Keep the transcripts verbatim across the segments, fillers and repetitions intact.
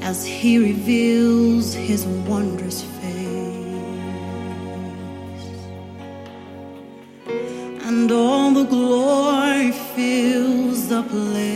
as he reveals his wondrous face. And all the glory fills the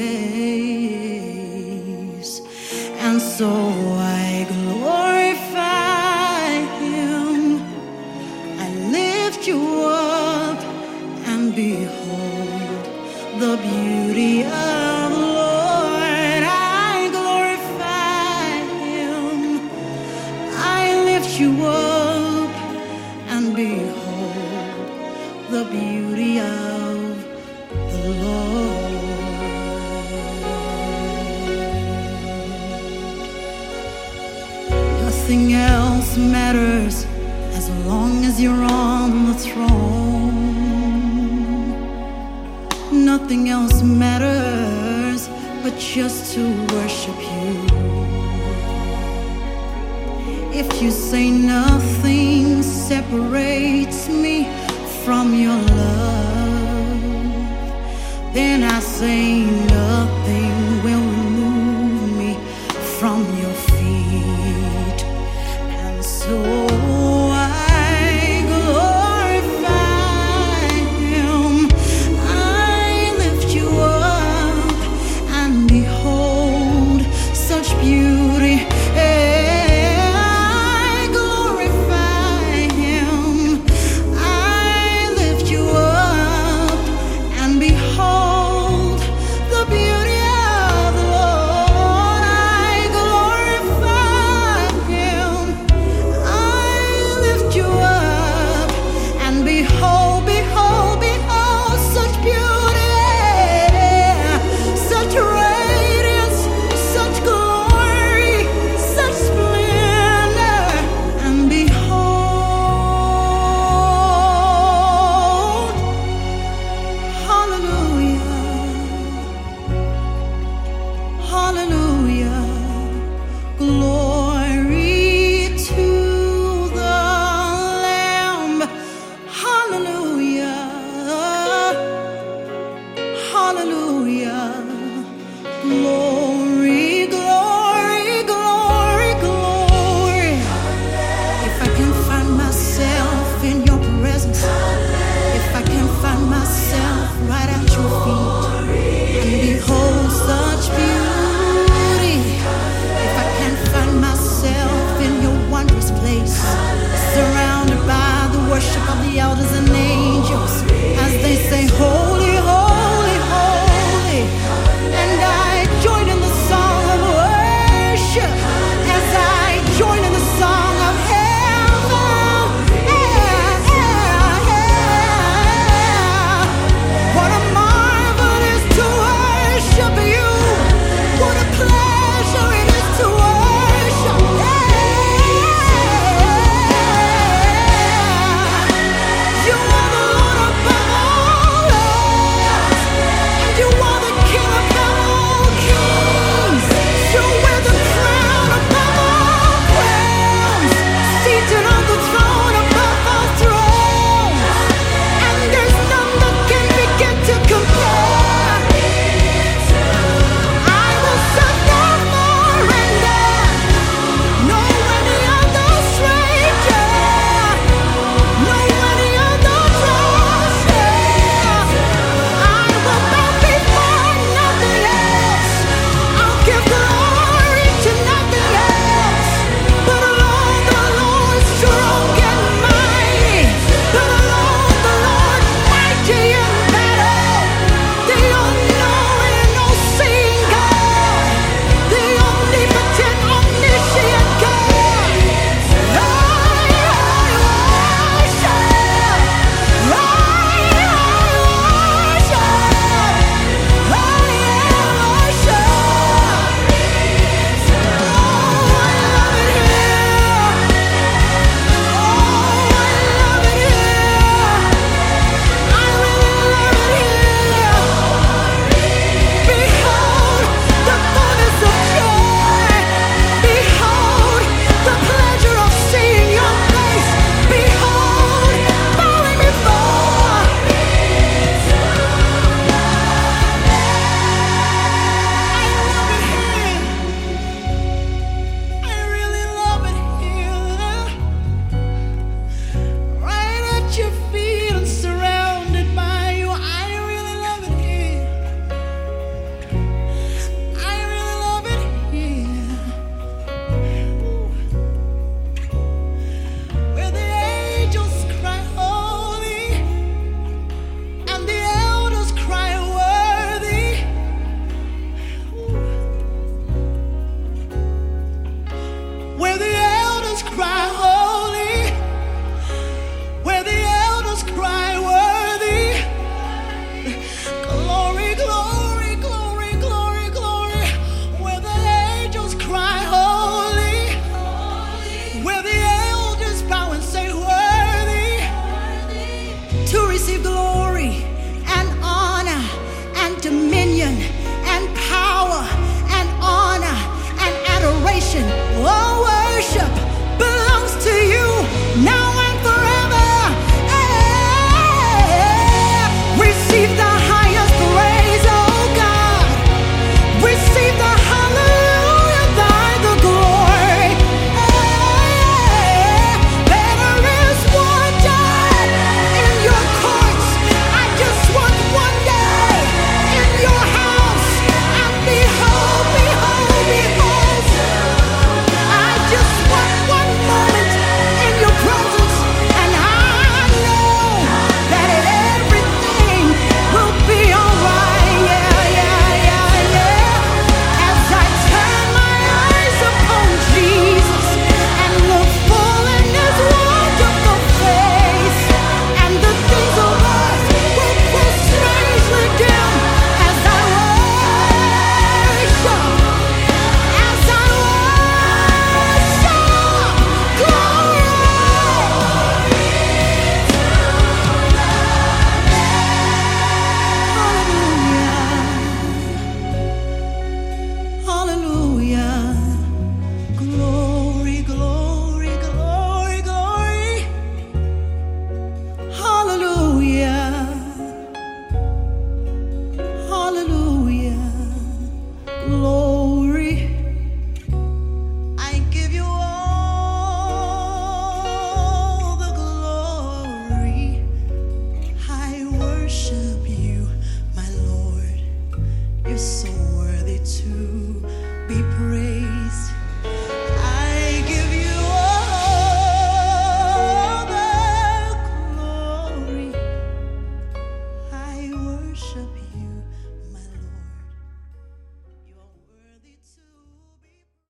place. And so I glorify him. I lift you up and behold the beauty of the Lord. I glorify him. I lift you up and behold the beauty of the Lord. Nothing else matters as long as you're on the throne. Nothing else matters but just to worship you. If you say nothing separates me from your love, then I say nothing will remove me from your feet. And so I glorify him. I lift you up and behold such beauty. Hallelujah, glory to the Lamb. Hallelujah, hallelujah, glory, glory, glory, glory. If I can find myself in your presence, if I can find myself right at your feet, and behold such beauty. Surrounded by the worship of the elders and